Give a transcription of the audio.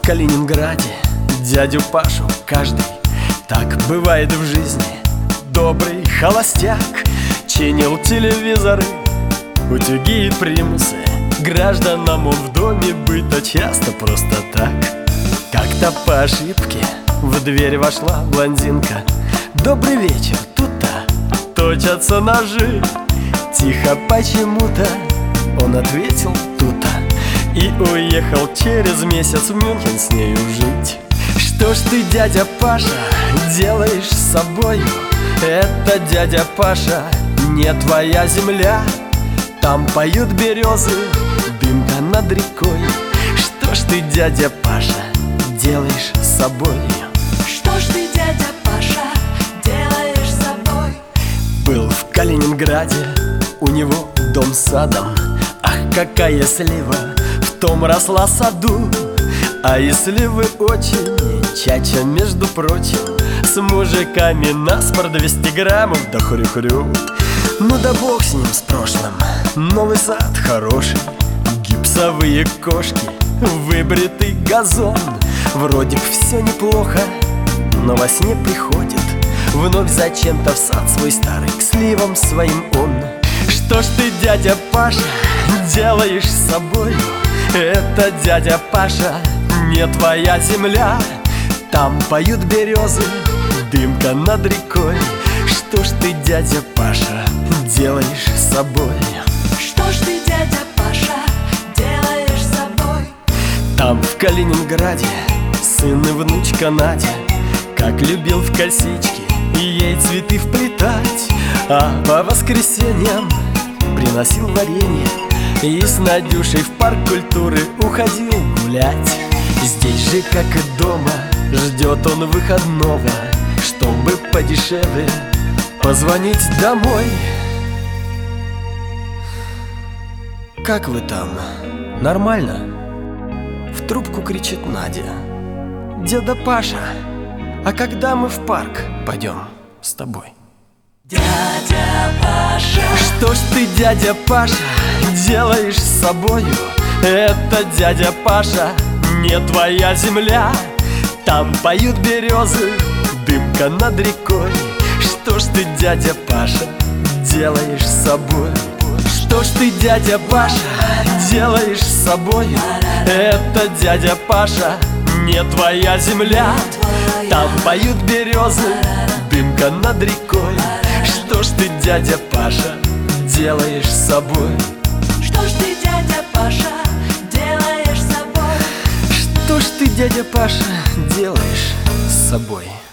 Калининграде дядю Пашу каждый, так бывает в жизни, добрый холостяк, чинил телевизоры, утюги и примусы. Гражданам он в доме быта часто просто так. Как-то по ошибке в дверь вошла блондинка. «Добрый вечер, тут-то точатся ножи». Тихо почему-то он ответил «тут-то» и уехал через месяц в Мюнхен с нею жить. Что ж ты, дядя Паша, делаешь с собою? Это, дядя Паша, не твоя земля. Там поют березы, дымка над рекой. Что ж ты, дядя Паша, делаешь с собой? Что ж ты, дядя Паша, делаешь с собой? Был в Калининграде у него дом с садом. Ах, какая слива в том росла саду. А и сливы очень чача, между прочим, с мужиками на спор 200 граммов да хрю-хрю. Ну да бог с ним, с прошлым, новый сад хороший, гипсовые кошки, выбритый газон. Вроде все неплохо, но во сне приходит вновь зачем-то в сад свой старый, к сливам своим он. Что ж ты, дядя Паша, делаешь с собой? Это, дядя Паша, не твоя земля. Там поют березы, дымка над рекой. Что ж ты, дядя Паша, делаешь с собой? Что ж ты, дядя Паша, делаешь с собой? Там в Калининграде сын и внучка Надя, как любил в косички и ей цветы вплетать. А по воскресеньям приносил варенье и с Надюшей в парк культуры уходил гулять. Здесь же, как и дома, ждет он выходного, чтобы подешевле позвонить домой. «Как вы там? Нормально?» В трубку кричит Надя. «Деда Паша, а когда мы в парк пойдем с тобой?» Дядя Паша, что ж ты, дядя Паша, делаешь с собою? Это, дядя Паша, не твоя земля. Там поют березы, дымка над рекой. Что ж ты, дядя Паша, делаешь с собой? Что ж ты, дядя Паша, делаешь с собой? Это, дядя Паша, не твоя земля. Там поют березы, дымка над рекой. Что ж ты, дядя Паша, делаешь с собой? что ж ты, дядя Паша, делаешь с собой? Что ж ты, дядя Паша, делаешь с собой?